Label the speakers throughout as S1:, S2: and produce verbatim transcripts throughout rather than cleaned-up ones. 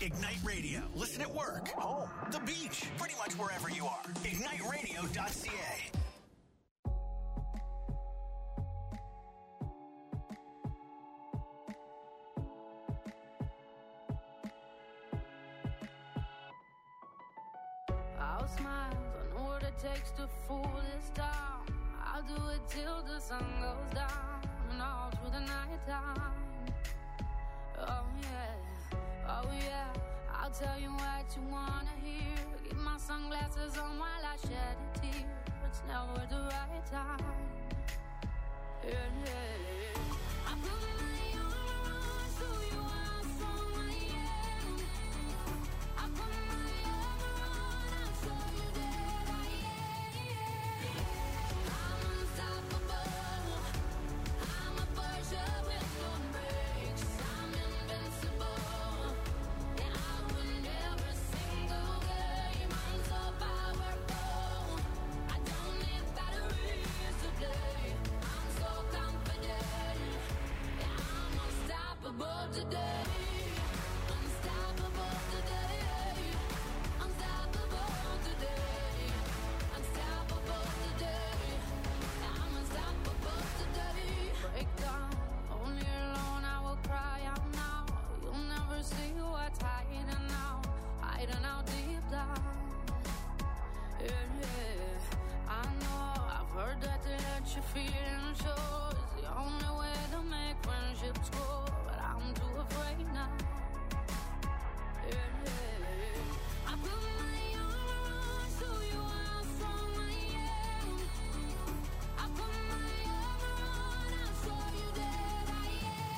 S1: Ignite Radio. Listen at work, home, the beach, pretty much wherever you are. ignite radio dot c a.
S2: I'll smile, I know what it takes to fool this town. I'll do it till the sun goes down and all through the night time. Oh yeah, oh yeah, I'll tell you what you wanna hear. Keep my sunglasses on while I shed a tear. It's never the right time. Yeah, yeah. I put my armor on, show you how strong I am. I put my armor on, I'll show you that I am. I'm unstoppable. I'm a Porsche with no brakes. I'm invincible. And I win every single game. I'm so powerful. I don't need batteries to play. I'm so confident. Yeah, I'm unstoppable today. Unstoppable today. Unstoppable today. Unstoppable today. I'm unstoppable today. Break down, only alone I will cry out now. You'll never see what's hiding now, hiding out deep down. Yeah, yeah. I know, I've heard that to let your feelings show is the only way to make friendships grow, but I'm too afraid now. Yeah, yeah. I put my armor on, show you how strong I am. I put my armor on, I'll show you that I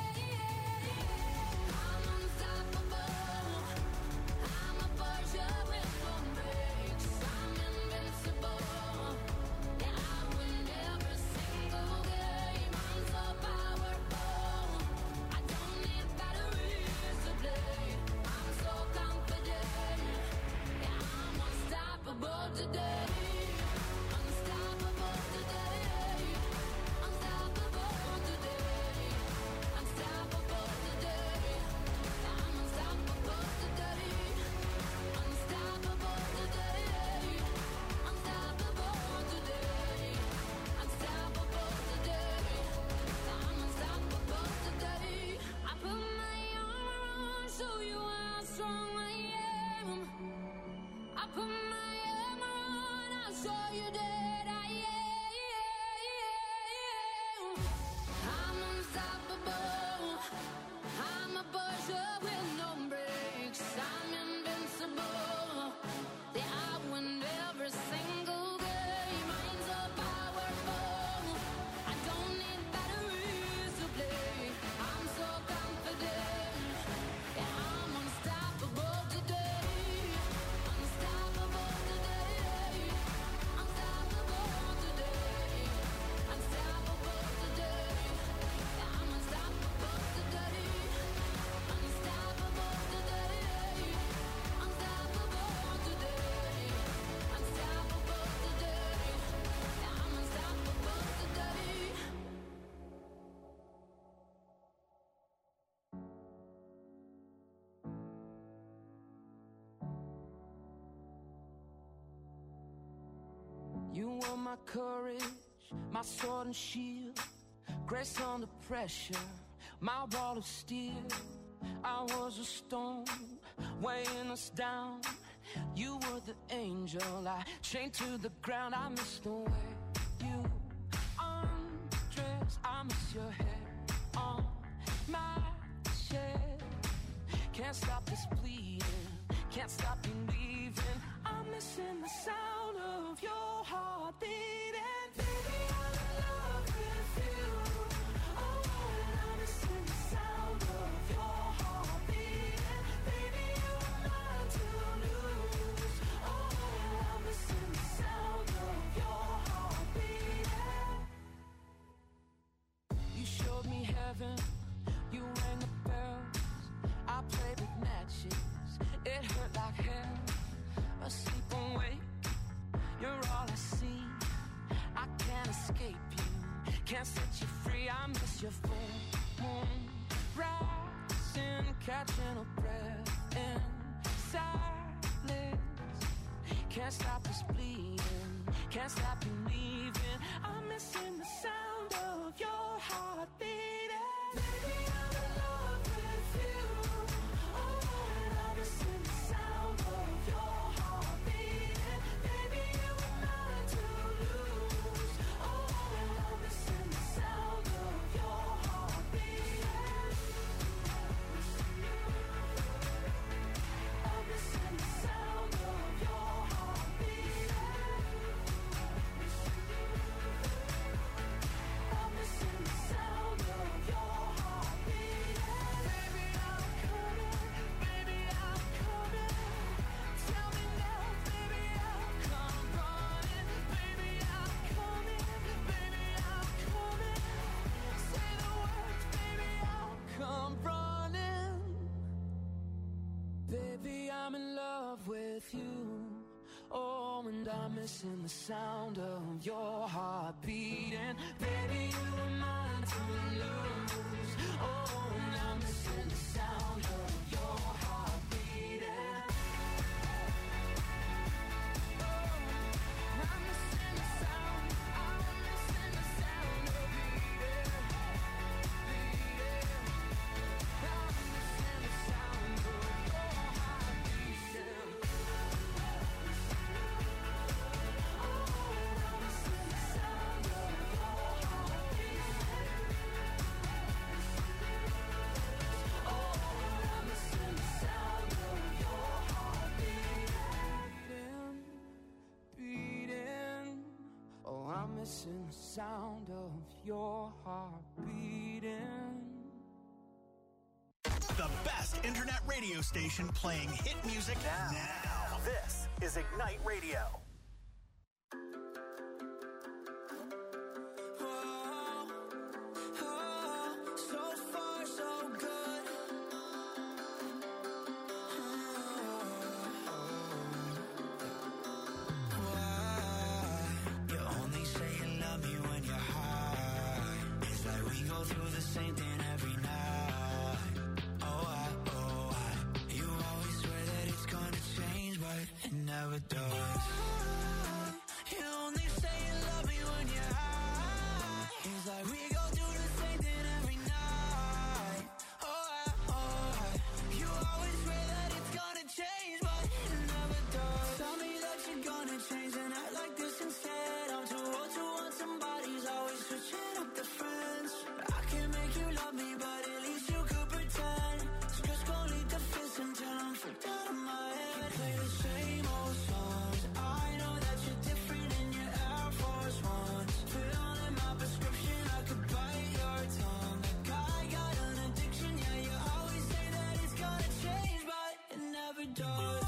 S2: am. I'm unstoppable. I'm a Porsche with no brakes. I'm invincible. Yeah, I win every single game. I'm so powerful. I don't need batteries to play. I'm so confident. Yeah, I'm unstoppable today. Unstoppable today. Unstoppable today. Unstoppable today. I'm unstoppable today. Unstoppable today. Unstoppable today. Unstoppable today. I'm unstoppable today. I put my armor on, show you how strong I am. I put my armor on, I'll show you that I am. I'm unstoppable. I'm a Porsche with no brakes. I'm invincible. Yeah, I win every single game. I'm so powerful. I don't need batteries to play. I'm so confident. Yeah, I'm unstoppable today. Unstoppable today. Unstoppable today. Unstoppable today. Yeah, I'm unstoppable today. Unstoppable today. Unstoppable today. Unstoppable today. Yeah, I'm unstoppable today.
S3: You were my courage, my sword and shield, grace under pressure, my wall of steel. I was a stone, weighing us down. You were the angel, I chained to the ground. I miss the way you undress. I miss your hair on my chest. Can't stop this bleeding, can't stop believing. I'm missing the sound of your heart beating. Baby, I'm in love with you. Oh, and I'm missing the sound of your heart beating. Baby, you're mine to lose. Oh, and I'm missing the sound of your heart beating. You showed me heaven, you rang the bells. I played with matches, it hurt like hell. Asleep and wake, you're all I see. I can't escape you, can't set you free. I miss your full moon rising, catching a breath in can't stop believing. I'm missing the sound of your heart beating. Baby, I'm in love with you. Oh, and I'm missing the sound of your heart beating. Baby, you were mine to lose. Oh, and I'm missing the sound of your heart beating. I'm missing the sound of your heart beating. I'm missing the sound of your heart beating. Baby, I'm coming, baby, I'm coming. Tell me now, baby, I'll come running. Baby, I'm coming, baby, I'm coming. Say the words, baby, I'll come running. Baby, I'm in love with you. Oh, and I'm missing the sound of your heart beating. Baby, you were mine to lose. Oh, and I'm missing the sound of your heart beating. Oh, I'm missing the sound. I'm missing the sound of beating, beating. I'm missing the sound of your heart beating. Oh, I'm missing the sound of your heart beating.
S1: The best internet radio station playing hit music now. now. This is Ignite Radio.
S3: So far, so good.
S4: You only say you love me when you're high. It's like we go through the same thing every night. Oh, I, oh, I. You always swear that it's gonna change, but it never does. You only say you love me when you're high. It's like we go through the same thing every night. Oh, I, oh, I. You always swear that it's gonna change, but it never does. Tell me that you're gonna change and act like this instead. I'm too old to want somebody's always switching up the friends. I can't make you love me, but at least you could pretend. So just go lead the fist until I'm freaked out of my head. You play the same old songs. I know that you're different in your Air Force Ones. Fill in my prescription, I could bite your tongue. That guy got an addiction, yeah, you always say that it's gonna change, but it never does.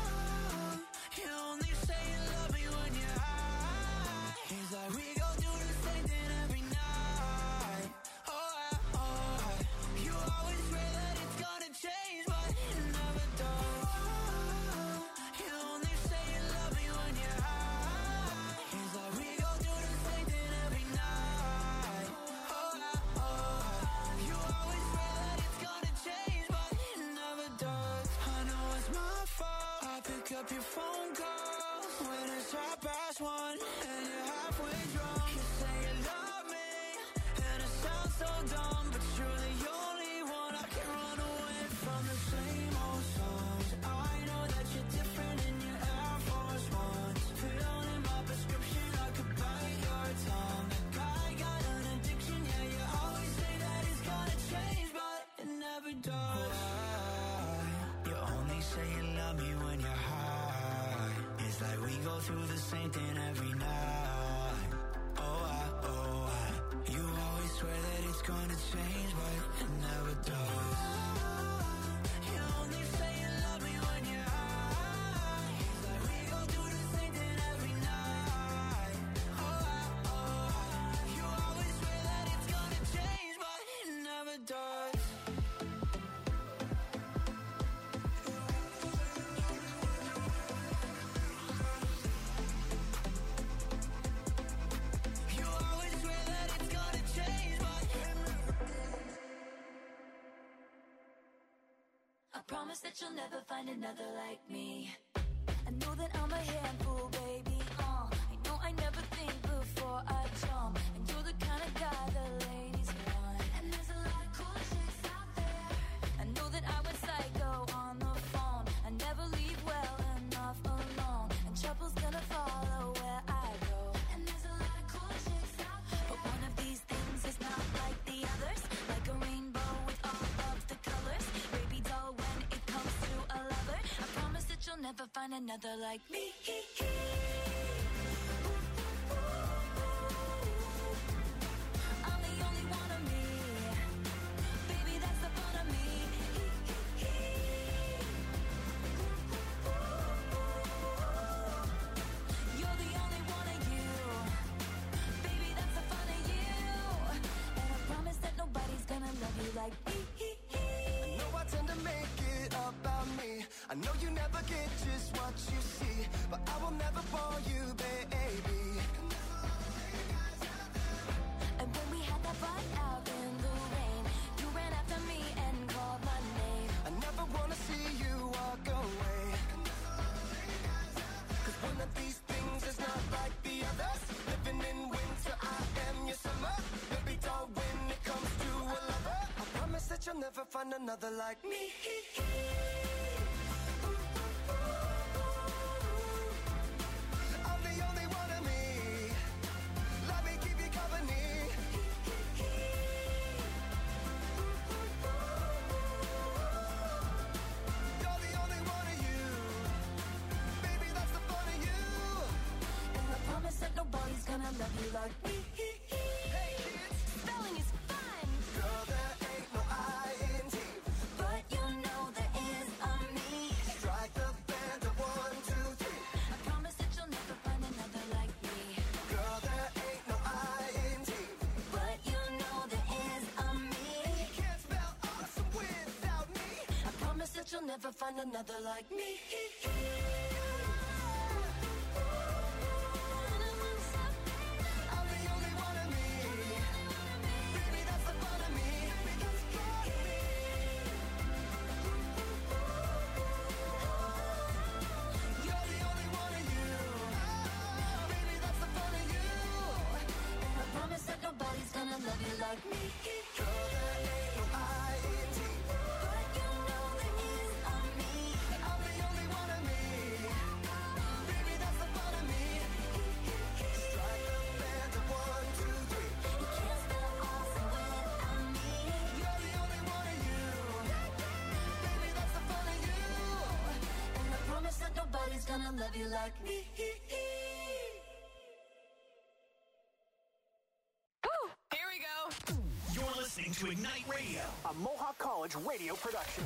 S4: You only say you love me when you're high. It's like we go through the same thing every night. Oh, I, oh, I. You always swear that it's gonna change, but it never does. You only say you love me when you're high. It's like we go through the same thing every night. Oh, I, oh, I. You always swear that it's gonna change, but it never does. I know it's my fault. I pick up your phone calls when it's half past one and you're halfway drunk. You say you love me and it sounds so dumb, but you're the only one I can run away from. The same old songs. I know that you're different in your Air Force Ones. Fill in my prescription, I could bite your tongue. That guy got an addiction, yeah, you always say that it's gonna change, but it never does. You only say you love me when you're high. It's like we go through the same thing every night. Oh, I, oh, I. You always swear that it's gonna change, but it never does. You only say you love me when you're high. It's like we go through the same thing every night. Oh, I, oh, I. You always swear that it's gonna change, but it never does. You always swear that it's gonna change, but
S2: I promise that you'll never find another like me. I know that I'm a handful, baby. Uh, I know I never before I jump. And you're the kind of guy the ladies want. And there's a lot of cool chicks out there. I know that I went psycho on the phone. I never leave well enough alone. And trouble's gonna follow where I go. And there's a lot of cool chicks out there. But one of these things is not like the others. Like a rainbow with all of the colors. Baby doll, when it comes to a lover, I promise that you'll never find another like me. I'm the only one of me. Baby, that's the fun of me. You're the only one of you. Baby, that's the fun of you. And I promise that nobody's gonna love you like me.
S5: I know I tend to make it about me. I know you never get just what you see, but I will never bore you, baby.
S2: And when we had that fight out in the rain, you ran after me and called my name.
S5: I never wanna see you walk away. Cause one of these things is not like the others. Living in winter, I am your summer. Baby doll, when it comes to a lover, I promise that you'll never find another like me. I'm the only one of me. Let me keep you company. You're the only one of you. Baby, that's the fun of you.
S2: And I promise that nobody's gonna love you like me.
S5: Hey kids,
S2: Spelling is fun,
S5: girl, there ain't no I in T.
S2: but you know there is a me.
S5: Strike the band of one, two, three.
S2: I promise that you'll never find another like me.
S5: Girl, there ain't no I in T.
S2: But you know there is a me.
S5: You can't spell awesome without me.
S2: I promise that you'll never find another like me.
S5: I'm the only one of me. Baby, that's the fun of me. You're the only one of you. Baby, that's the fun of you.
S2: And I promise that nobody's gonna love you like me.
S5: Girl, there ain't no I in T.
S2: But you know there is a me.
S5: I'm the only one of me. Baby, that's the fun of me. Strike the band of one, two, three.
S2: You can't spell awesome without me.
S5: You're the only one of you. Baby, that's the fun of you.
S2: And I promise that nobody's gonna love you like me.
S3: Here we go.
S1: You're listening to Ignite Radio, a Mohawk College radio production.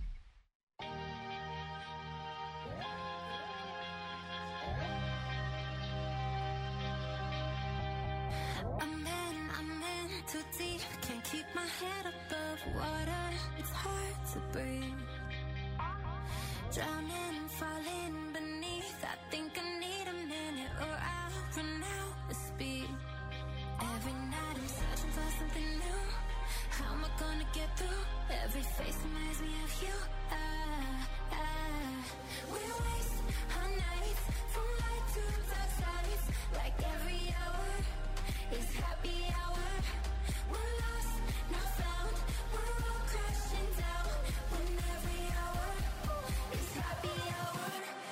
S2: I'm in, I'm in too deep. Can't keep my head above water. It's hard to breathe. Drowning, falling beneath. I think I need a minute or I'll run out of speed. Every night I'm searching for something new. How am I gonna get through? Every face reminds me of you. Ah, ah. We waste our nights from light to dark sides. Like every hour is happy hour. We're lost, not found. We're all crashing down. When every hour is happy hour.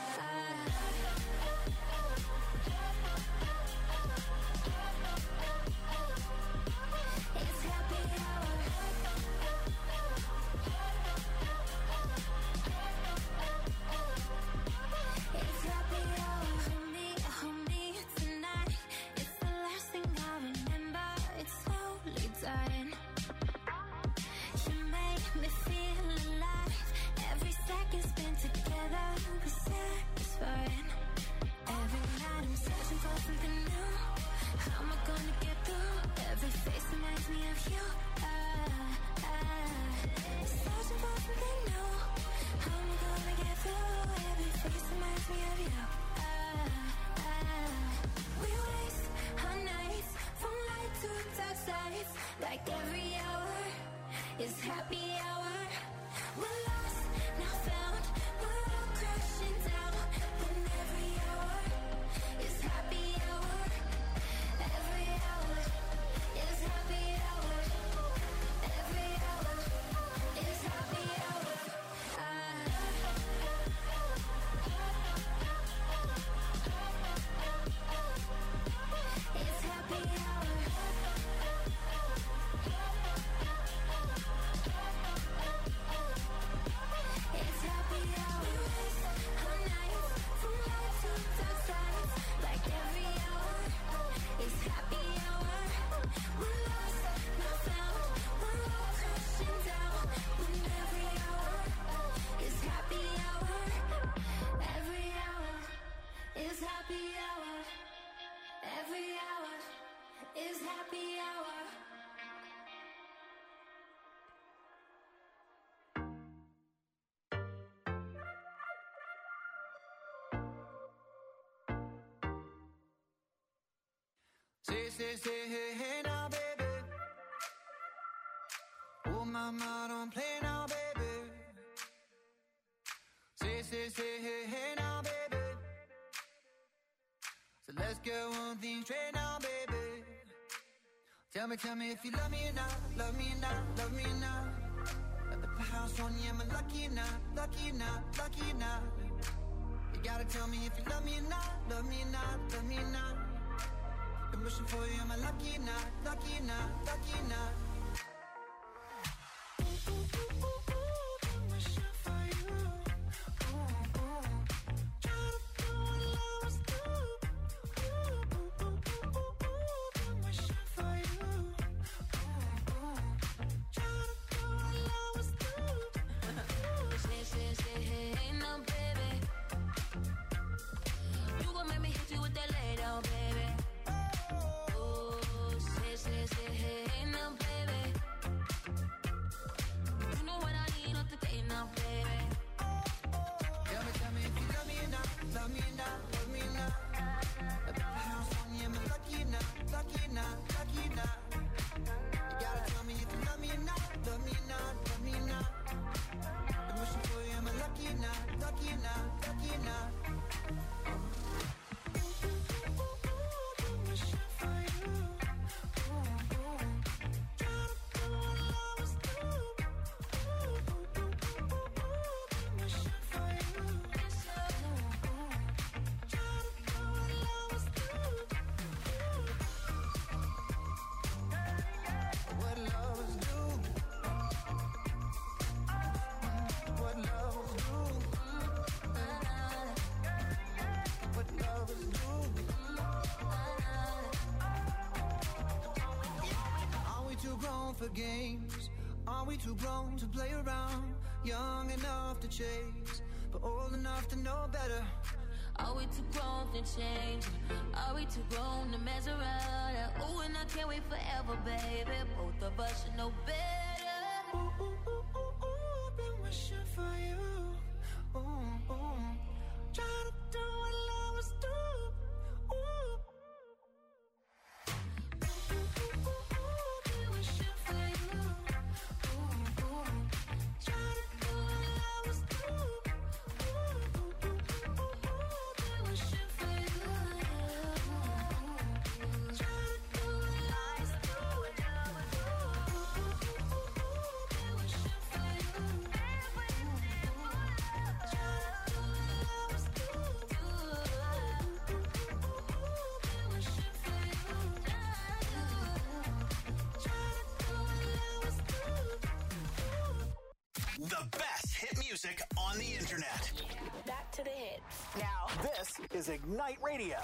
S2: It's happy hour. It's happy hour. Hold me, hold me tonight. It's the last thing I remember. It's slowly dying. You make me feel alive. Every second spent together was satisfying. Every night I'm searching for something new. How am I gonna get through? Every face reminds me of you. Ah, ah. Searching for something new. How am I gonna get through? Every face reminds me of you. Ah, ah. We waste our nights from light to dark sides. Like every hour is happy hour. We're lost, now found. We're all crashing down. When every hour is happy hour. Every
S4: Say, say, say, hey, hey now, baby. Oh, mama, don't play now, baby. Say, say, say, hey, hey now, baby. So let's get one thing straight now, baby. Tell me, tell me if you love me or not, love me or not, love me or not. At the house on you, am I lucky or not, lucky or not, lucky or not? You gotta tell me if you love me or not, love me or not, love me or not. I'm wishing for you, am I lucky or not, lucky or not, lucky or not? Ooh, ooh, ooh, ooh, ooh, I'm wishing for you. Ooh, ooh. Try to do what lovers do. Ooh, ooh, ooh, ooh, ooh, ooh, I'm wishing for you. Ooh, ooh. Try to do what lovers do.
S2: Say, say, say, hey, hey, now, baby. You gon' make me hit you with that lay down, baby. Oh, say, say, say, hey, hey, now, baby. You know what I need on the day now, baby.
S4: Tell me, tell me if you love me or not, love me or not, love me or not. At the house on you, am I lucky or not, lucky or not, lucky or not? You gotta tell me if you love me or not, love me or not, love me or not. I'm wishing for you, am I lucky or not, lucky or not, lucky or not? Ooh, ooh, ooh, ooh, ooh, I'm wishing for you. Ooh, ooh. Try to do what lovers do. Ooh, ooh, ooh, ooh, ooh, ooh, I'm wishing for you. Ooh, ooh. Try to do what lovers do. What lovers do. What lovers do. What lovers do. Are we too grown for games? Are we too grown to play around? Young enough to chase, but old enough to know better.
S2: Are we too grown to change? Are we too grown to mess around? Ooh, and I can't wait forever, baby. Both of us should know better.
S4: Ooh, ooh, ooh, ooh, ooh, been wishing for you. Ooh, ooh. Try to do what lovers do. Ooh. Ooh, ooh, ooh, ooh, ooh, been wishing for you. Ooh, ooh. Try to do what lovers do. Ooh, ooh, ooh, ooh, ooh, ooh, been wishing for you. Try to do what lovers do. Ooh, ooh, ooh, ooh, ooh, been wishing for you.
S1: The best hit music on the internet.
S6: Back to the hits.
S1: Now, this is Ignite Radio.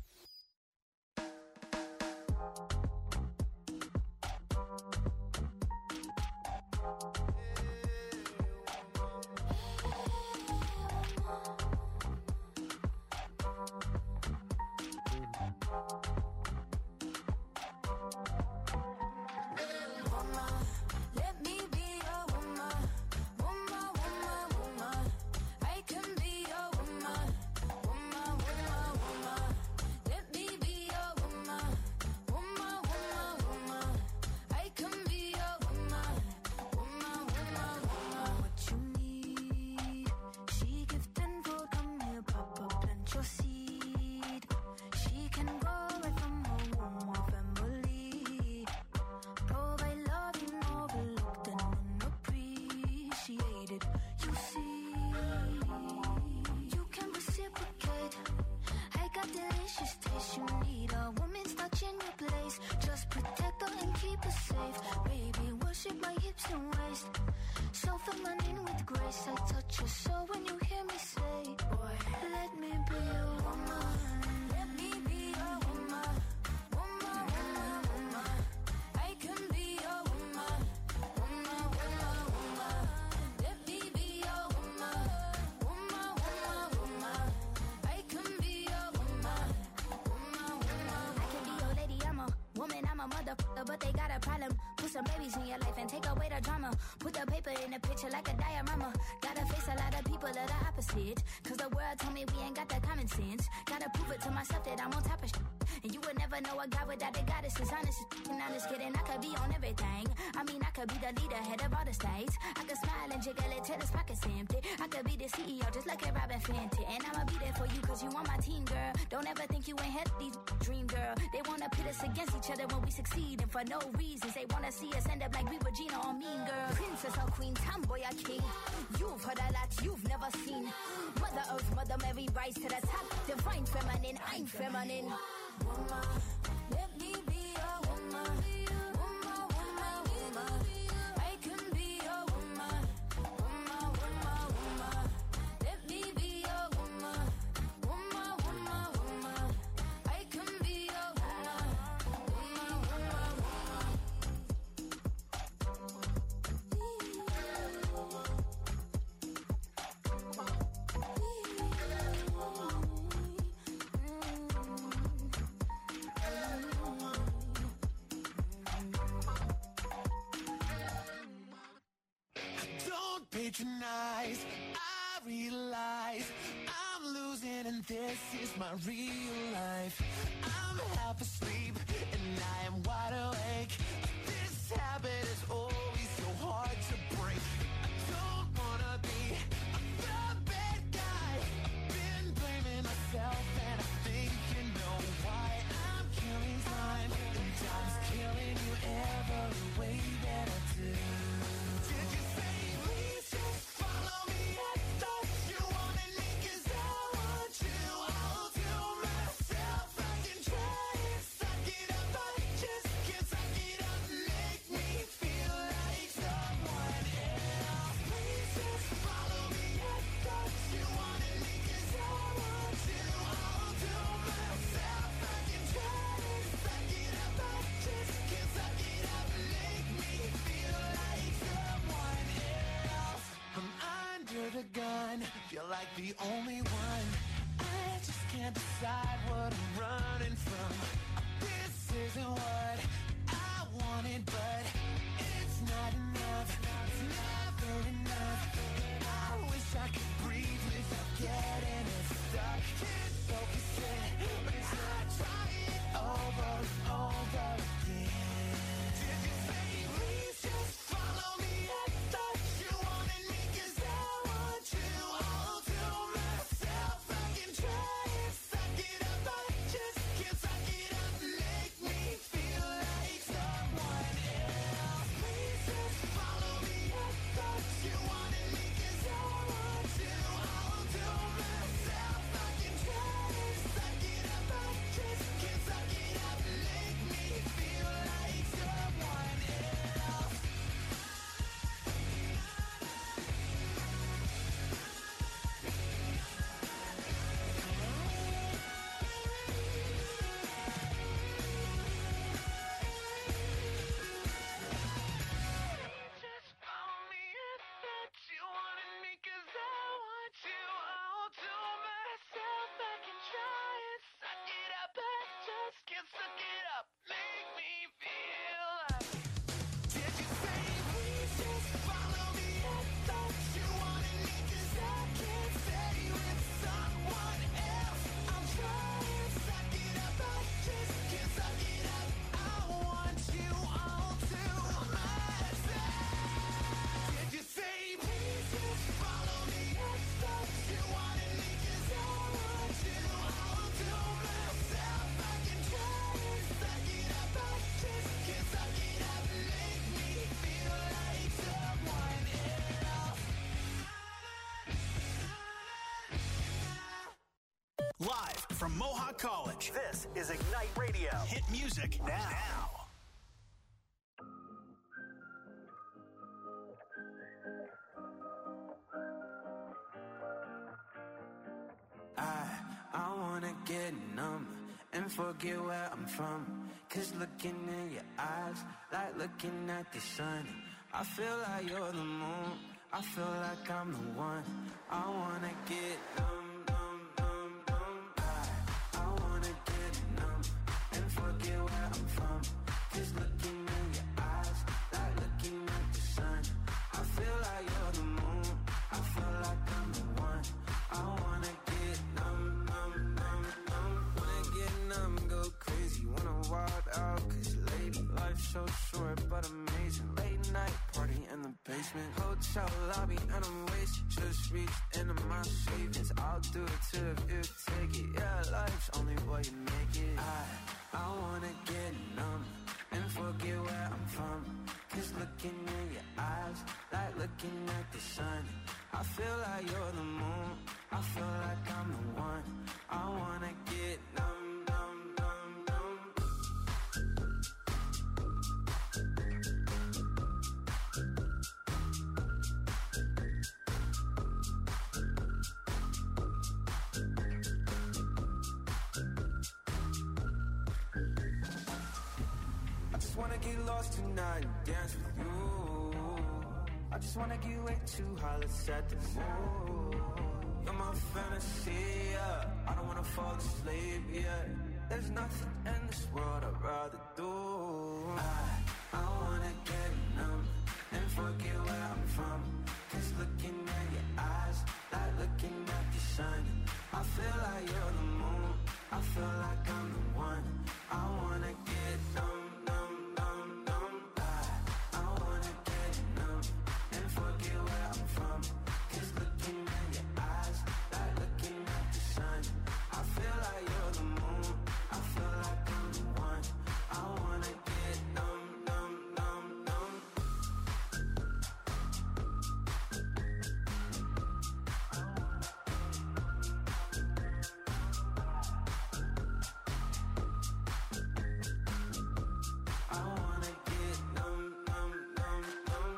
S2: Let me be your woman. Woman, woman, woman. I can be your woman. Woman, woman, woman. Let me be your woman. Woman, woman, woman. I can be your woman. Woman, woman, woman. What you need? She gift and food. Come here, Papa, plant your seed. She can go right from her womb or family. Provide love you overlooked and unappreciated. You see, you can reciprocate. I got delicious taste. You need a woman's touch in your place. Just protect her and keep her safe. Baby, worship my hips and waist. So feminine with grace. I touch your soul when you hear me say, boy, let me be your woman. Let me be your woman. Woman, woman, woman. I can be your woman. Woman, woman, woman. Let me be your woman. Woman, woman, woman. I can be your woman. Woman, woman.
S7: I can be your lady, I'm a woman, I'm a motherfucker, but they got a problem. Put some babies in your life and take away the drama. Put the paper in the picture like a diorama. Gotta face a lot of people of the opposite. opposite. Cause the world told me we ain't got that common sense. Gotta prove it to myself that I'm on top of shit. And you would never know a guy without the goddesses. Honest, and honest kidding, I could be on everything. I mean, I could be the leader, head of all the states. I could smile and jiggle it till his pockets empty. I could be the C E O, just like a Robin Fenty. And I'ma be there for you, cause you on my team, girl. Don't ever think you ain't had these dream, girl. They wanna pit us against each other when we succeed. And for no reasons, they wanna see us end up like we Regina or Mean Girl. Princess or queen, tomboy or king. You've heard a lot you've never seen. Mother Earth, Mother Mary, rise to the top. Divine feminine, I'm feminine. Woman, let me be a woman. Woman, woman, woman. I can be a woman. Woman, woman, woman. Let me be a woman. Woman, woman, woman. I can be a woman. Woman, woman, woman.
S5: Don't patronize, I realize I'm losing and this is my real life. I'm half asleep and I am wide awake. This habit is always so hard to break. I don't wanna be the bad guy. I've been blaming myself and I think you know why. I'm killing time and time's killing you every way that I do. Did you say please just follow me? I thought you wanted me 'cause I want you. I'll do myself. I can try and suck it up. I just can't suck it up. Make me feel like someone else. Please just follow me. I thought you wanted me 'cause I want you. I'll do myself. I can try and suck it up. I just can't suck it up. Make me feel like someone else. I'm under the gun, feel like the only one. I just can't decide what I'm running from. This isn't what I wanted, but it's not enough. It's never enough. I wish I could breathe without getting it stuck. Can't focus it, but I try it over and over again. Did you say please just follow me? I thought you wanted me 'cause I want you. I'll do myself. I can try and suck it up. I just can't suck it up. Make me feel like someone else. Please just follow me. I thought you wanted me 'cause I want you. I'll do myself. I can try and suck it up. I just can't suck it up. Make me feel like someone else. Just follow me. I thought you wanted me 'cause I want you. I'll do myself. I can try and suck it up. I just can't suck it up. Make me feel like. Did you say please just follow me? I thought you wanted me 'cause I can't stay with someone else. I'm trying to suck it up. I just can't suck it up. I want you all to myself. Did you say please just follow me? I thought you wanted me 'cause I want you. I'll do myself. I can try and suck it up. I just can't suck it up. Make me feel like someone else.
S1: Live from Mohawk College, this is Ignite Radio. Hit music now.
S4: I, I wanna get numb and forget where I'm from. 'Cause looking in your eyes, like looking at the sun. I feel like you're the moon, I feel like I'm the one. I wanna get numb, numb, numb, numb. I, I wanna get numb and forget where I'm from. 'Cause looking in your eyes, like looking at the sun. I feel like you're the moon, I feel like I'm the one.
S8: shower lobby and I'm wasted. Just reached into my savings. I'll do it too if you take it. Yeah, life's only what you make it. I, I wanna get numb and forget where I'm from. Cause looking in your eyes, like looking at the sun. I feel like you're the moon, I feel like I'm the one. I wanna get numb, numb, numb, numb. I just wanna get lost tonight and dance with you. I just wanna get way too high, let's set the mood. You're my fantasy, yeah. I don't wanna fall asleep, yeah. There's nothing in this world I'd rather do. I, I wanna get numb and forget where I'm from. Cause looking at your eyes, like looking at the sun. I feel like you're the moon, I feel like I'm the one. I wanna get numb, numb, numb, numb. I, I wanna get numb and forget where I'm from. Cause looking at your eyes, like looking at the sun. I feel like you're the moon, I feel like I'm the one. I wanna get numb, numb, numb, numb. I wanna get numb, numb, numb, numb.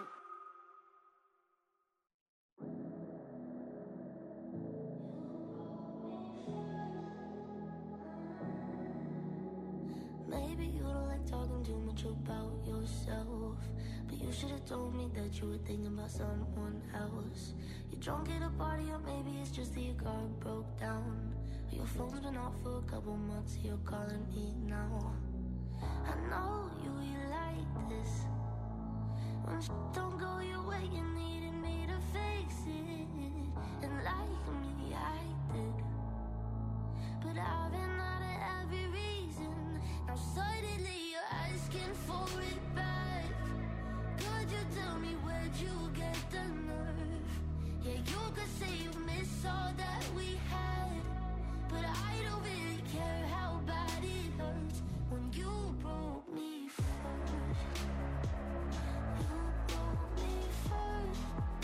S7: Maybe you don't like talking too much about yourself, but you should have told me that you were thinking about someone else. You're drunk at a party, or maybe it's just that your car broke down. Or your phone's been off for a couple months, you're calling me now. I know you, you like this. When shit don't go your way, you needed me to fix it. And like me, I did. But I've been out of every reason. Now suddenly you're asking for it back. Could you tell me where'd you get the nerve? Yeah, you could say you miss all that we had, but I don't really care how bad it hurts when you broke me first. You broke me first.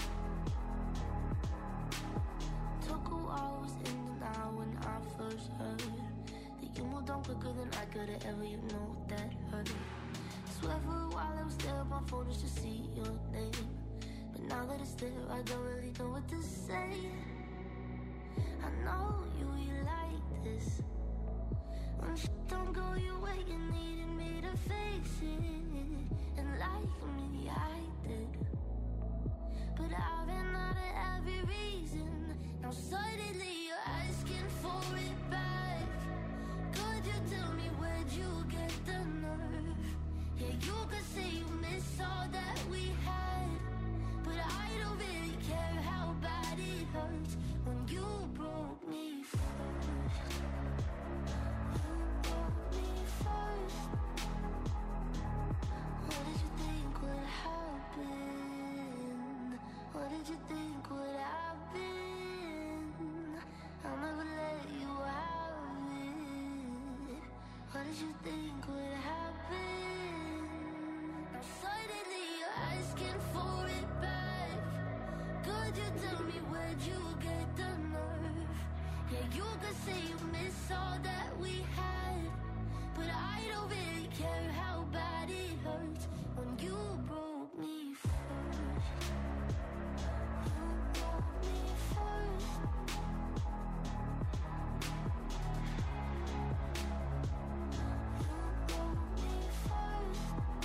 S7: Took a while, was in denial when I first heard that you moved on quicker than I could have ever, you know that hurt. Swear for a while I was there on my phone just to see your name, but now that it's there I don't really know what to say. I know you, you like this. When shit don't go your way, you needed me to fix it. And like me, I did. But I've been out of every reason. Now suddenly you're asking for it back. Could you tell me where'd you get the nerve? Yeah, you could say you miss all that we had, but I don't really care how bad it hurts when you broke me first. You broke me first. What did you think would happen? What did you think would happen? I'll never let you have it. What did you think would happen? Now suddenly you're asking for it back. Could you tell me where'd you get the nerve? Yeah, you could say you miss all that we had, but I don't really care how bad it hurts when you broke me first. You broke me first. You broke me first.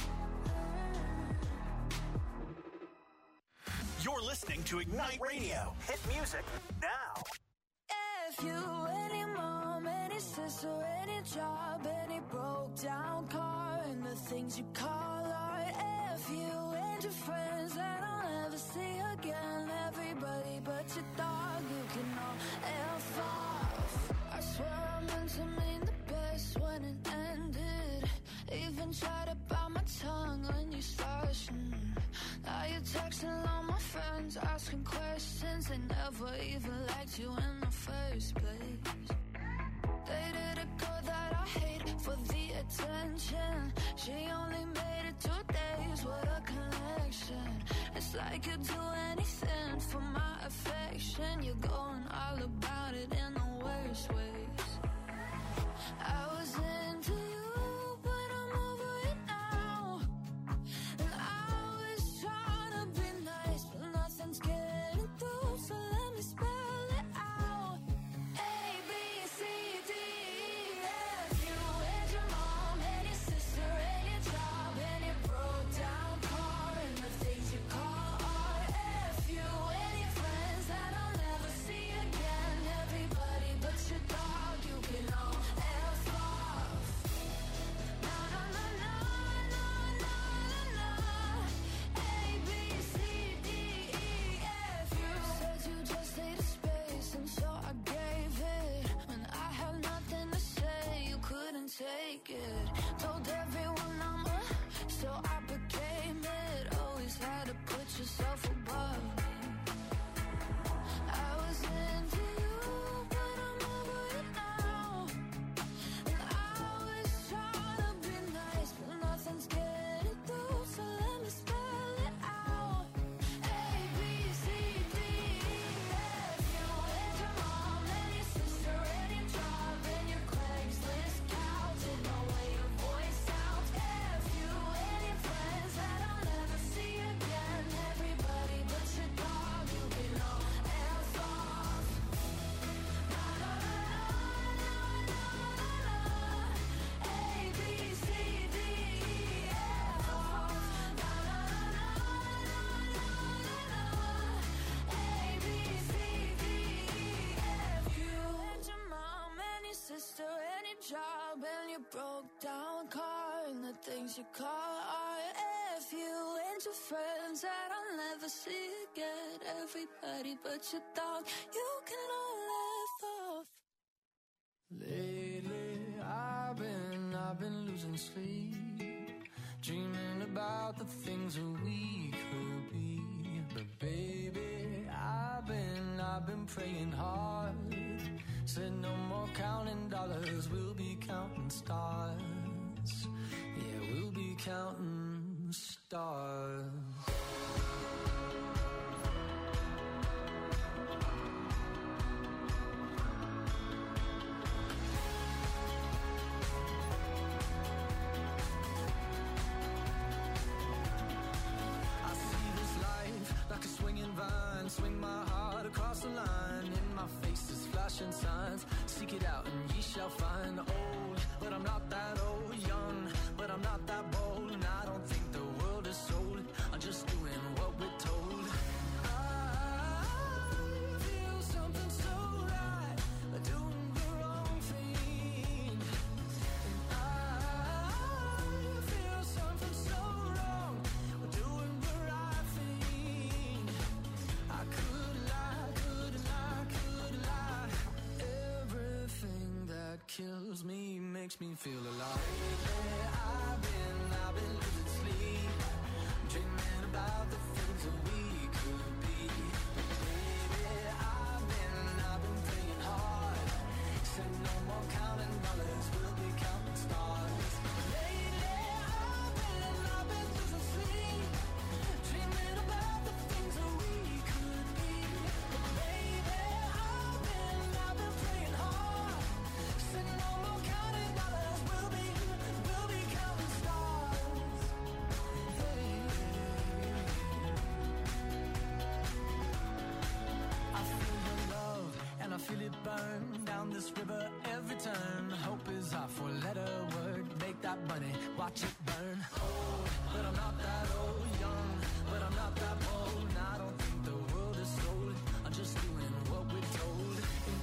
S1: You're listening to Ignite Radio. Hit music now.
S3: If you, any mom, any sister, any job, any broke down car, and the things you call art. If you and your friends that I'll never see again, everybody but your dog, you can all F off. I swear I meant to mean the best when it ended. Even tried to bite my tongue when you started. Mm. Now you're texting on my phone.
S2: friends asking questions. They never even liked you in the first place. Dated a girl that I hate for the attention. She only made it two days, what a connection. It's like you'd do anything for my affection. You're going all about it in the worst ways. I was into you, but I'm over it now. And I was trying to be nice, but nothing's getting through, so let me spell it out. A, B, C, D, E, F. You and your mom and your sister and your job and your broke down car and the things you call R, F. You and your friends that I'll never see again. Everybody but your dog, you can all F off. Na na na na na na na. A, B, C, D, E, F. You said you just needed space, and so I gave it. When I had nothing to say, you couldn't take it. Told everyone I'm a, so I became it. Always had to put yourself above me. I was into you, but I'm over it now. And I was trying to be nice, but nothing's getting through, so let me spell it out. A, B, C, D, E, F. You and your mom and your sister and your job and your Craigslist couch and the way your voice sounds. F. You and your friends that I'll never see again. Everybody but your dog, you can all F off. Na na na na na na na. A, B, C, D, E, F off. Na na na na na na na. A, B, C, D, E, F. You and your mom and your sister and your job and your broke down car and the things you call R, F. You and your friends that I'll never see again. Everybody but your dog, you can all F off.
S8: Lately, I've been, I've been losing sleep, dreaming about the things that we could be. But baby, I've been, I've been praying hard. Said no more counting dollars, we'll be counting stars. Yeah, we'll be counting stars. I see this life like a swinging vine, swing my heart across the line. In my face is flashing signs, seek it out and ye shall find. Old, but I'm not that old. Young, but I'm not that bold. And I don't think the world is sold, I'm just doing what we're told. I feel something so right, doing the wrong thing. And I feel something so wrong, doing the right thing. I could lie, could lie, could lie. Everything that kills me makes me feel alive. Lately, I've been, I've been losing sleep, dreaming about the things that we could be. Baby, I've been, I've been praying hard. Said no more counting dollars, we'll be counting stars. Lately, I've been, I've been losing sleep, dreaming about the things that we could be. Baby, I've been, I've been praying hard. Said no more counting dollars, we'll be, we'll be counting stars. Hey. I feel your love and I feel it burn down this river every turn. Hope is our four-letter word. Make that money, watch it burn. Old, but I'm not that old. Young, but I'm not that bold. And I don't think the world is sold, I'm just doing what we're told. And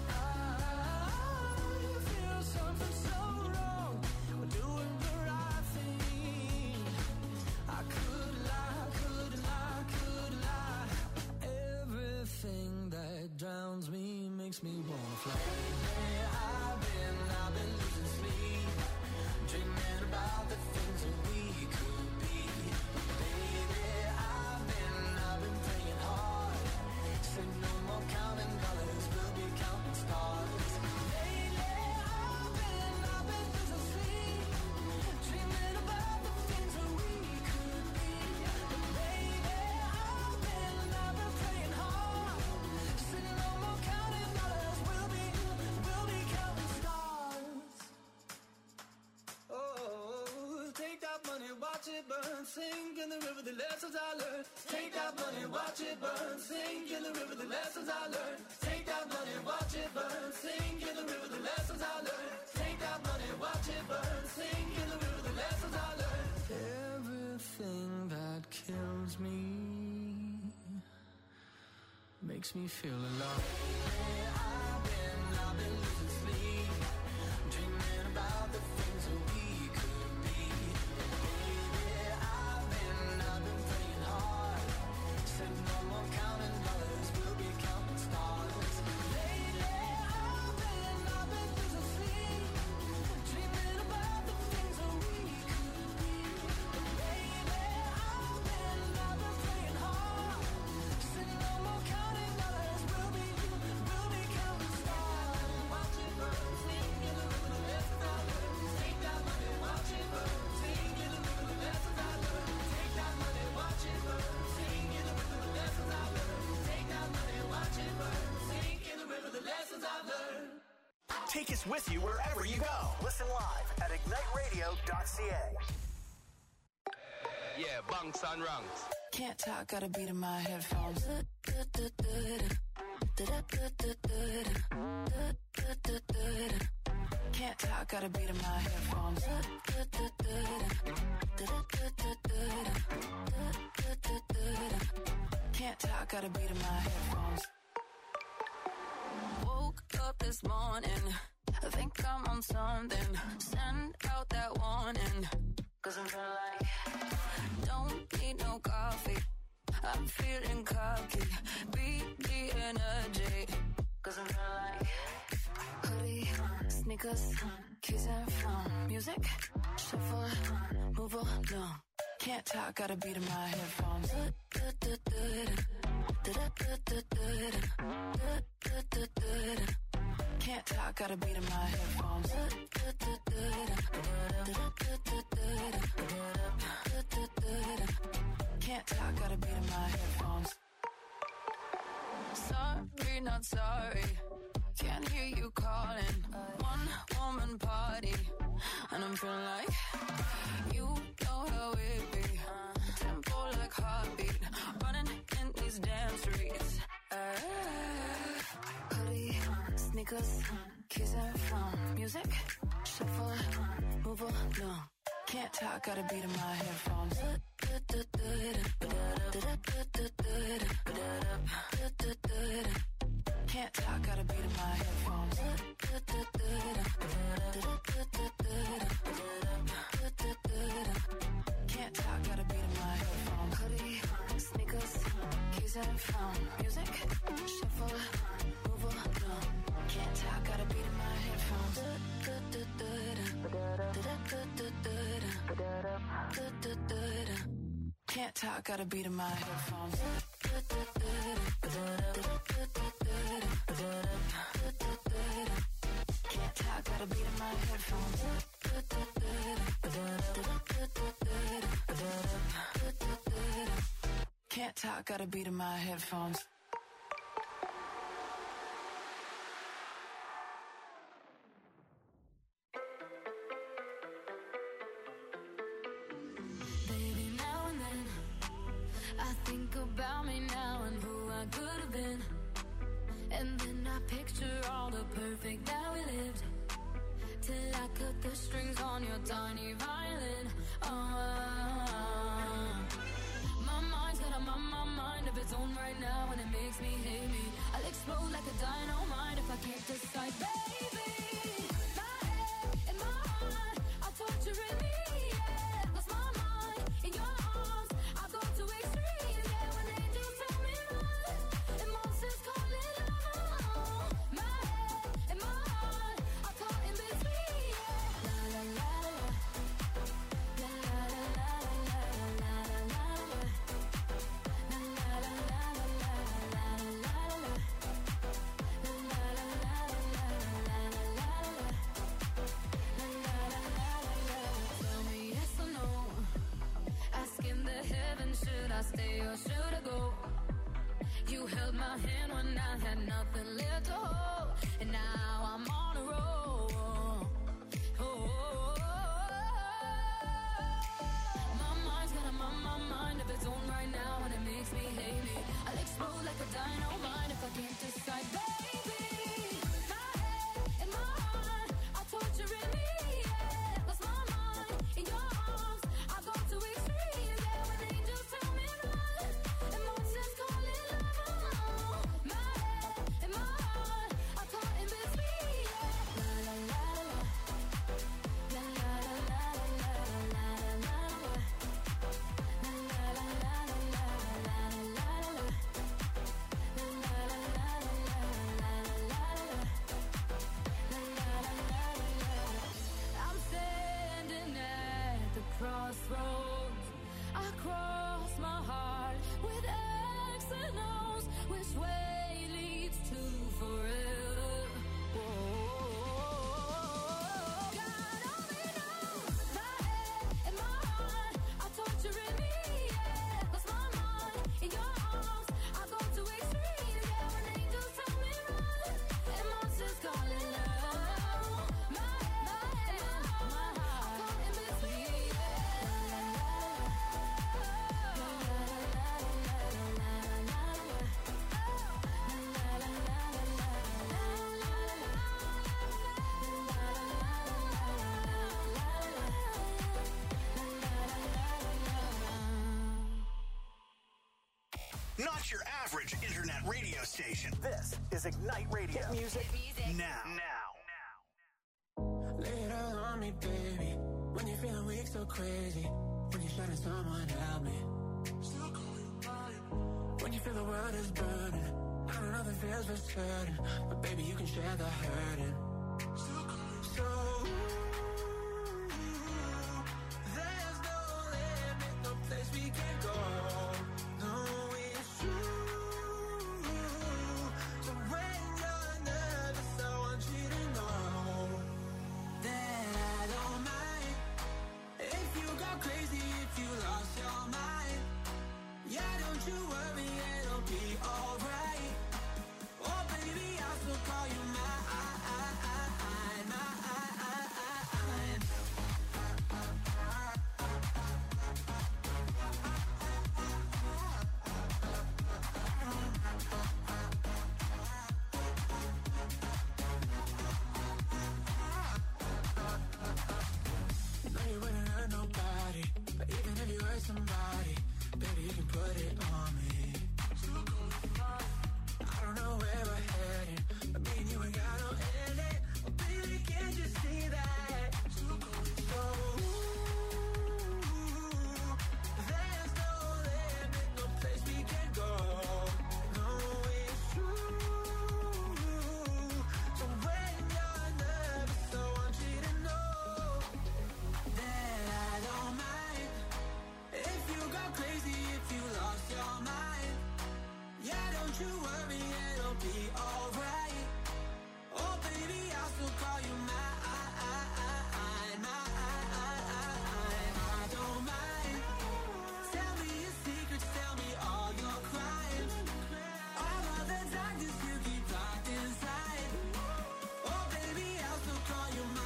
S8: I feel something so wrong, we're doing the right thing. I could lie, could lie, could lie. Everything that drowns me makes me wanna fly. Lately, I've been, I've been losing sleep, dreaming about the things that we could be. Baby, I've been, I've been praying hard.
S5: the lessons I learned. Take that money, watch it burn. Sink in the river, the lessons I learned. Take that money, watch it burn. Sink in the river, the lessons I learned. Take that money, watch it burn. Sink in the river, the lessons I learned. Everything that kills me makes me feel alive. I've been, I've been losing sleep, dreaming about the things that we could be. Baby, I've been, I've been praying hard. Said no more counting dollars, we'll be counting stars. Lately, I've been, I've been losing sleep, dreaming about the things that we could be. Baby, I've been, I've been praying hard. Said no more counting dollars, we'll be, we'll be counting stars. Watch it burn, sing in the river, the lessons I learned. Take that money, watch it burn, sing in the river, the lessons I learned. Take that money, watch it burn, sing in the river, the lessons I learned. Take that money, watch it burn, sing in the river, the lessons I learned.
S1: Take us with you wherever you go. Listen live at ignite radio dot c a.
S9: Yeah, bunks and ranks.
S3: Can't talk, got a beat in my headphones. Can't talk, got a beat in my headphones. Can't talk, got a beat in my headphones. Woke up this morning, I think I'm on something. Send out that warning, cause I'm feeling like don't need no coffee. I'm feeling cocky, beat the energy, cause I'm feeling like hoodie, sneakers, keys and phone. Music, shuffle, move along. Can't talk, got a beat in my headphones. Can't talk, got a beat in my headphones. Can't talk, got a beat in my headphones. Sorry, not sorry. Can't hear you calling. One woman party, and I'm feeling like you know how it be. Tempo like heartbeat, running in these damn streets. Uh, hoodie, sneakers, keys and phone. Music, shuffle, move along. Can't talk, got a beat in my headphones. Can't talk, got a beat in my headphones. Can't talk, got a beat in my headphones. Hoodie, sneakers, keys and phone. Music, shuffle, move along. Can't talk, got a beat in my headphones. Can't talk, got a beat in my headphones. Can't talk, got a beat in my headphones. Can't talk, got a beat in my headphones.
S2: Baby, now and then I think about me now and who I could have been. And then I picture all the perfect that we lived, till I cut the strings on your tiny violin. Oh, my mind's got a my, my mind of its own right now, and it makes me hate me. I'll explode like a dynamite if I can't decide, baby. My head and my heart are torturing me, yeah. Lost my mind in your arms, I go to extremes, yeah. When angels tell me run, and monsters call it love. My head and my heart are caught in between, yeah. La la la la, la la la la la la la la la, la la la la la la la la la. Tell me yes or no. Asking the heavens, should I stay or should I go? You held my hand when I had nothing left to hold, and now I'm on a roll. Oh, my mind's got a my, my mind of its own
S1: not your average internet radio station.
S9: This is Ignite Radio.
S1: Hit music,
S2: music.
S1: now.
S5: Now. Lay it all on me, baby. When you're feeling weak, so crazy. When you're shutting someone help me. Still call you mine. When you feel the world is burning. I don't know if it feels for certain, but baby, you can share the hurting. Still call you so. There's no limit, no place we can go. No, it's true. So when you're nervous, I want you to know that I don't mind if you go crazy, if you lost your mind. Yeah, don't you worry, it'll be alright. Oh baby, I'll still call you mine. Somebody, baby, you can put it on me. I don't know where we're heading, but me and you ain't got no ending. Oh, baby, can't you see that? So, there's no limit, no place we can go. No, it's true. So when you're nervous, I want you to know that I don't mind if you go crazy, if you lost your mind. Yeah, don't you worry, it'll be alright. Oh baby, I'll still call you mine. I don't mind. Tell me your secrets, tell me all your crimes. All of the darkness you keep locked inside. Oh baby, I'll still call you mine.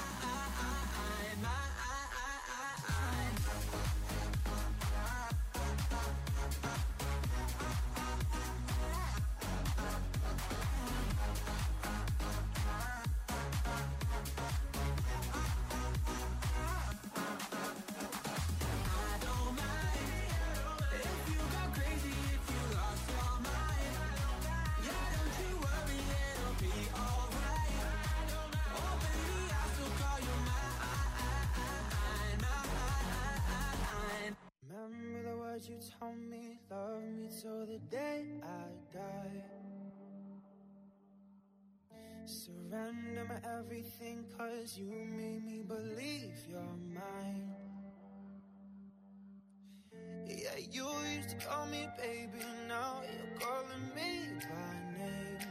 S5: Remember the words you told me, love me till the day I die. Surrender my everything, cause you made me believe you're mine. Yeah, you used to call me baby, now you're calling me by name.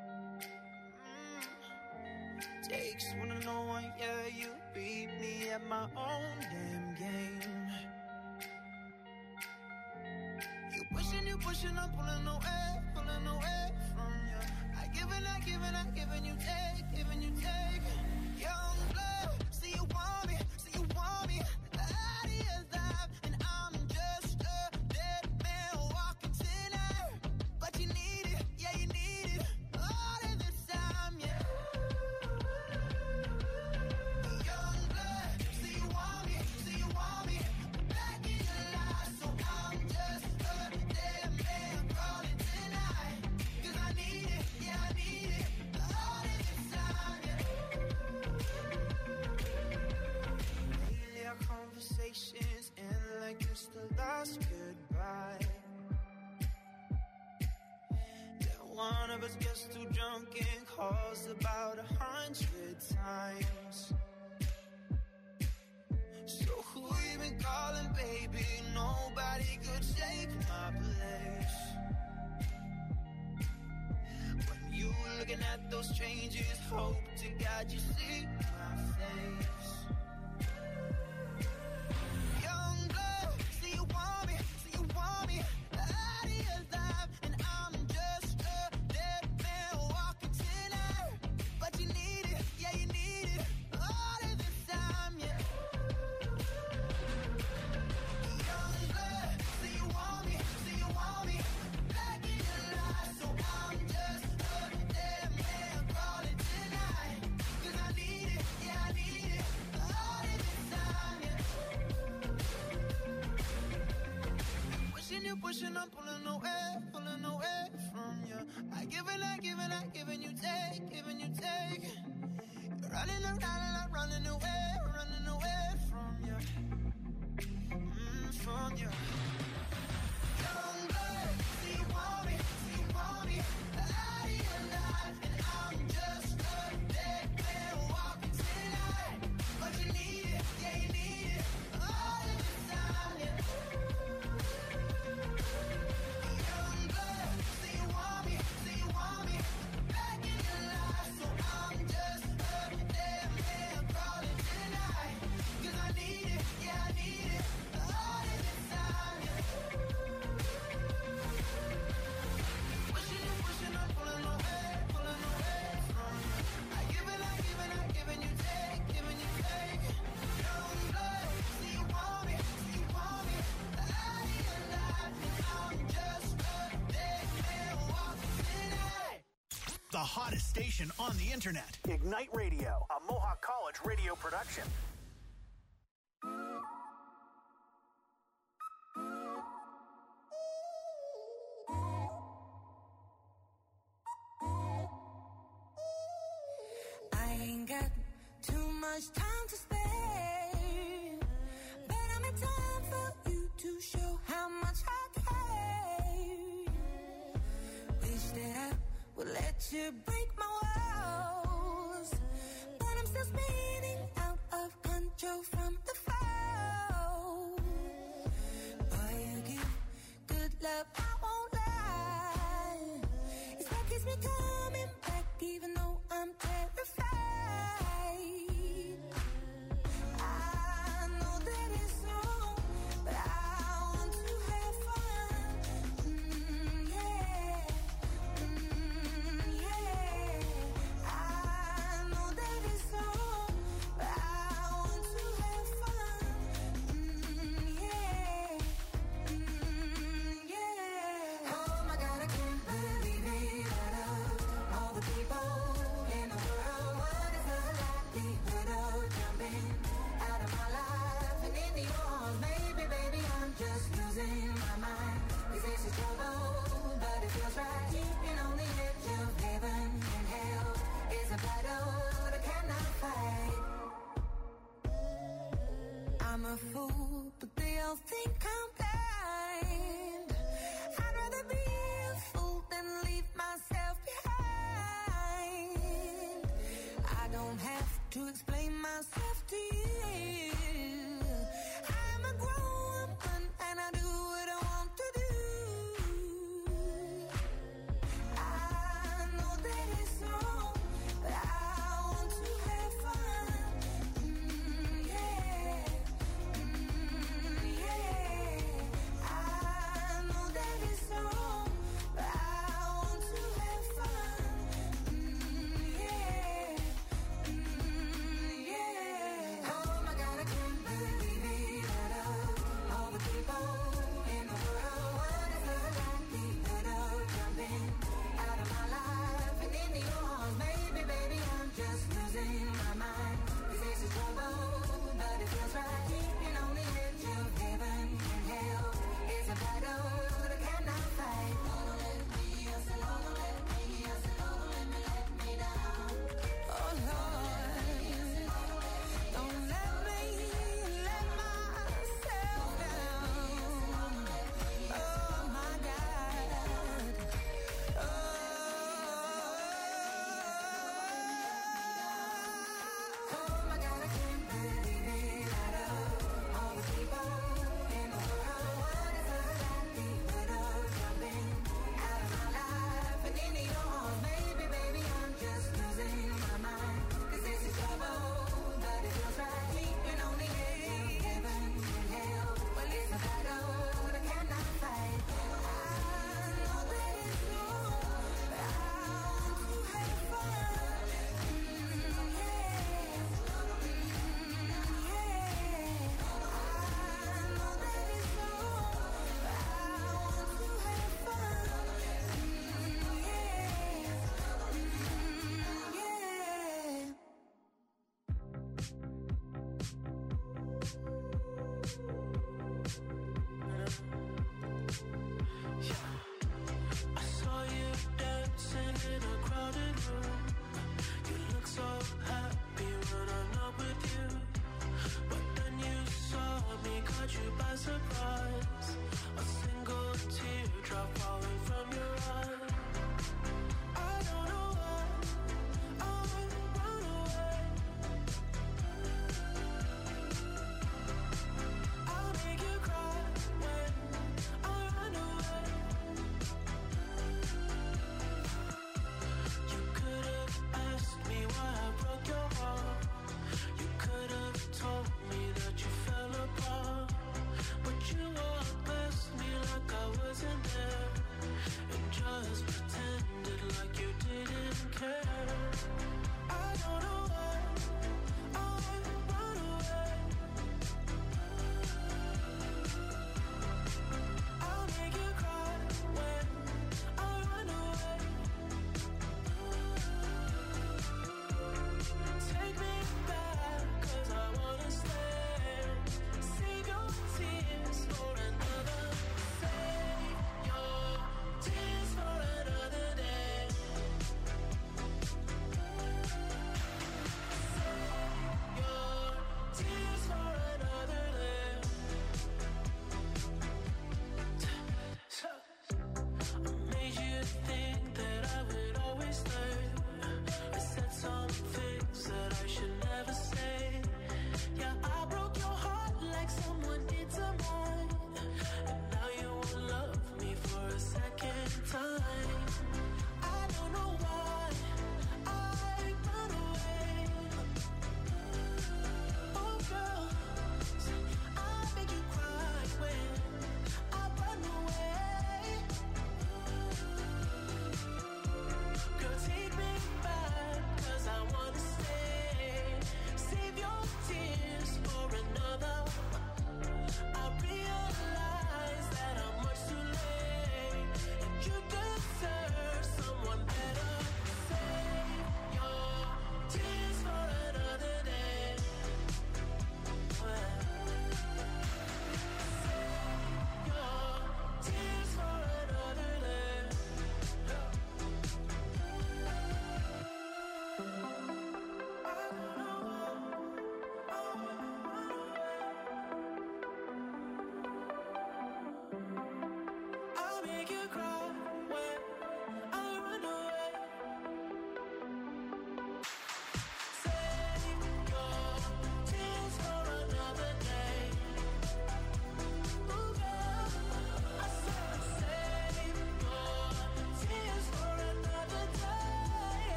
S5: mm. Takes one to know one, yeah, you beat me at my own damn game. You pushing, you pushing, I'm pulling away, pulling away from you. I give and I give and I give and you take, give and you take. Young blood, see you want me, see you want me. The idea's live and I'm just a dead man walking tonight. But you need it, yeah you need it, all of this time, yeah. Young blood, see you want me, see you want me. Back in your life, so I'm just a dead man calling tonight. Cause I need it, yeah I need it, all of this time, yeah. Lately our conversations end like it's the last goodbye. Then one of us gets too drunk and calls about a hundred times. So who you been calling, baby? Nobody could take my place. When you looking at those strangers, hope to God you see my face. Young blood, see you want me, see you want me. The idea's live and I'm just a dead man walking tonight. But you need it, yeah you need it, all of this time, yeah. Young blood, see you want me, see you want me. Back in your life, so I'm just a dead man calling tonight. Cause I need it, pushing, I'm pulling away, pulling away from you. I give and I give and I give and you take, giving you take. You're running around and I'm running away, running away from you, mm, from you. Young blood, see you want me, see you want me. Out of your life, and I'm just a dead man walking tonight. But you need it, yeah you need it, all of the time, yeah. Young blood, see you want me, see you want me. Back in your life, so I'm just a dead man crawling tonight. 'Cause I need it, yeah I need it, all of the time, yeah. Pushing and pushing, I'm pulling away, pulling away from you. I give and I give and I give and you take, giving you take. Young blood, see you want me, see you want me. Out of your life, and I'm just a dead man walking tonight.
S1: The hottest station on the internet. Ignite Radio, a Mohawk College radio production.
S3: I ain't got too much time to spare, but I'm in time for you to show how much I care. Wish that I would let you break my walls, but I'm still spinning out of control from the fall. Boy, you give good love, I won't lie. It's what keeps me coming back, even though I'm terrified. I know that it's wrong, but I want to have fun. Mm, yeah, mm, yeah. I know that it's wrong, but I want to have fun. Mm, yeah, mm, yeah. Oh my God, I can't believe it. I love all the people in the world. What is the likelihood of jumping out of my life and into yours? Maybe, baby, I'm just losing my mind. 'Cause this is trouble, but it feels right. Keeping on the edge of heaven and hell is a battle that I cannot fight. I'm a fool, but they all think I'm blind. I'd rather be a fool than leave myself behind. I don't have to explain myself to you. I'm a grown woman and I do what I want to do. I know that it's wrong, but I want to have fun. Mm, yeah, mm, yeah. I know that it's wrong, but I want to have fun. Mm, yeah, mm, yeah. Oh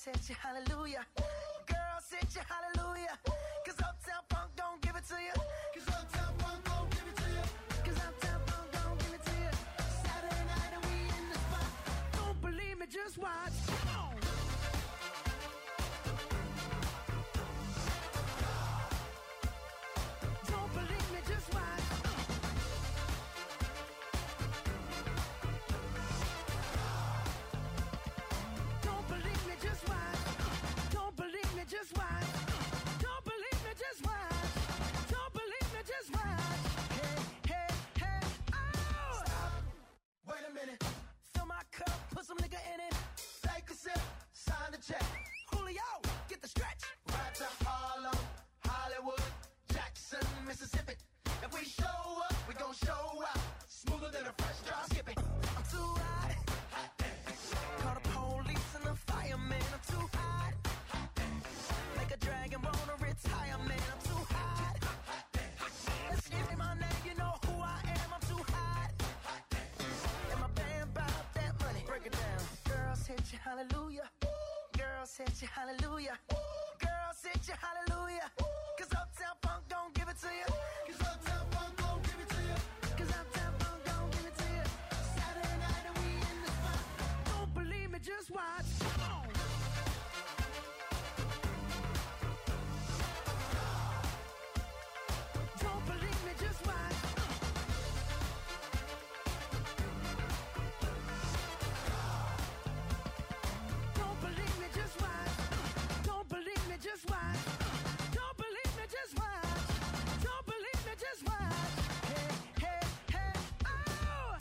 S5: Girls hit you hallelujah. Girls hit you hallelujah. Cause Uptown Funk don't give it to you. Cause Uptown Funk don't give it to you. Cause Uptown Funk don't give it to you. Saturday night and we in the spot. Don't believe me, just watch. Come on. Don't believe me, just watch. Don't believe me, just watch. Don't believe me, just watch. Don't believe me, just watch. Don't believe me, just watch. Hey, hey, hey, oh! Stop. Wait a minute. Fill my cup, put some nigga in it. Take a sip, sign the check. Julio, get the stretch. Right to Harlem, Hollywood, Jackson, Mississippi. If we show up, we gon' show out. Smoother than a fresh drop skipping. I'm too hot. Call the police and the fireman. I'm too hot. Make a dragon wanna retire, man. I'm too hot. Let's give me my name, you know who I am. I'm too hot. And my band bout that money. Break it down. Girls hit you hallelujah. Girls hit you hallelujah. Girls hit you hallelujah. Cause Uptown Funk don't give it to you. Cause Uptown Funk don't give it to you. Cause Uptown Funk don't give it to you. Saturday night and we in the spot. Don't believe me, just watch. Come on. Don't believe me, just watch. Don't believe me, just watch. Don't believe me, just watch. Don't believe me, just watch. Don't believe me, just watch. Hey, hey, hey, oh!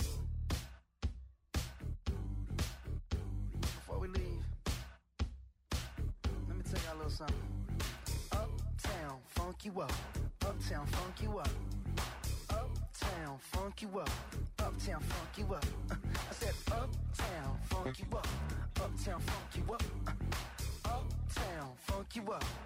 S5: Before we leave, let me tell y'all a little something. Uptown, funk you up. Uptown, funk you up. Uptown, funk you up. Uptown, funk you up. Uh, I said uptown, funk you up. Uptown, funk you up. Uh, uptown, funk you up.